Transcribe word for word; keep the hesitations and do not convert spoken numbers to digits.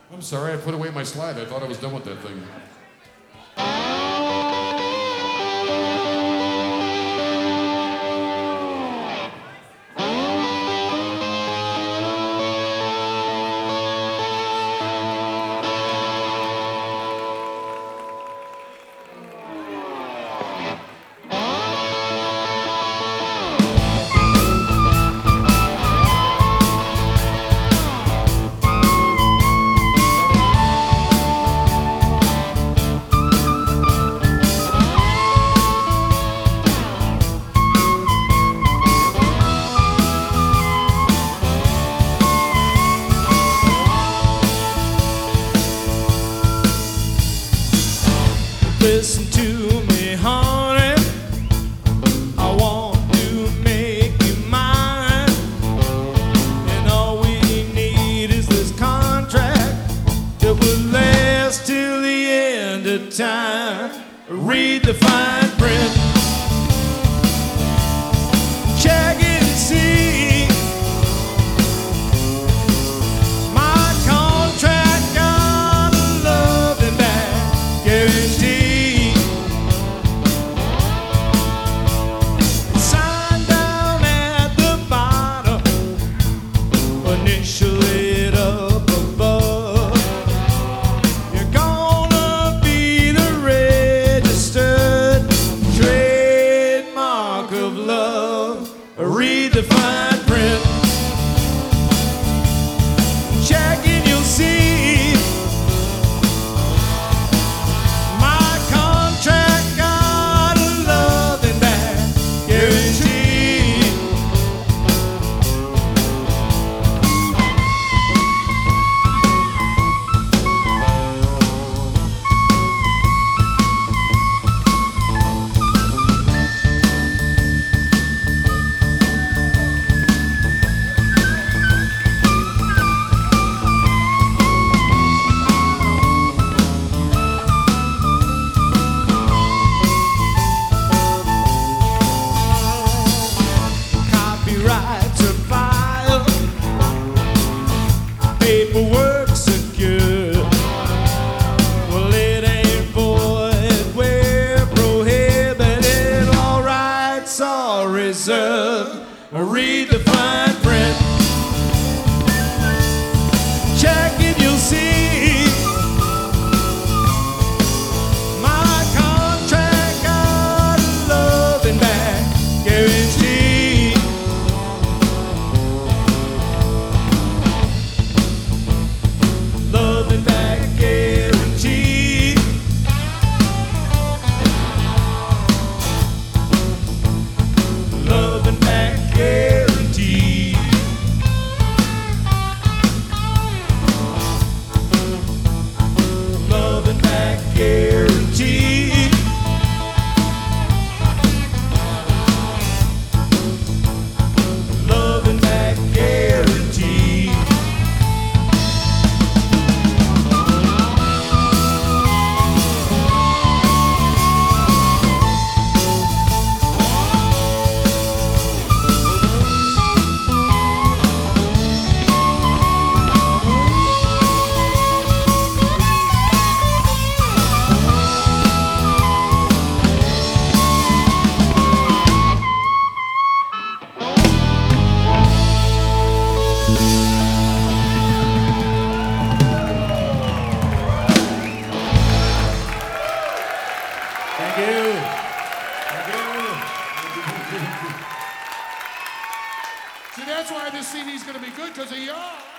I'm sorry, I put away my slide. I thought I was done with that thing. Listen to me, honey. I want to make you mine. And all we need is this contract that will last till the end of time. Read the fine print. Check it and see. My contract got a love and back guarantee. Initial it up above. You're gonna be the registered trademark of love. Read the fine print. Check and you'll see. My contract got a love and back guarantee. Copyrights are filed, paperwork secure. Well, it ain't void where prohibited. All rights are reserved. Read the fine print. Check it, you'll see. My contract got a love and back guarantee. Love and back guarantee. Love and back guarantee. Love and back guarantee. Love and back guarantee. Thank you. Thank you. See, that's why this C D's gonna be good, because of y'all.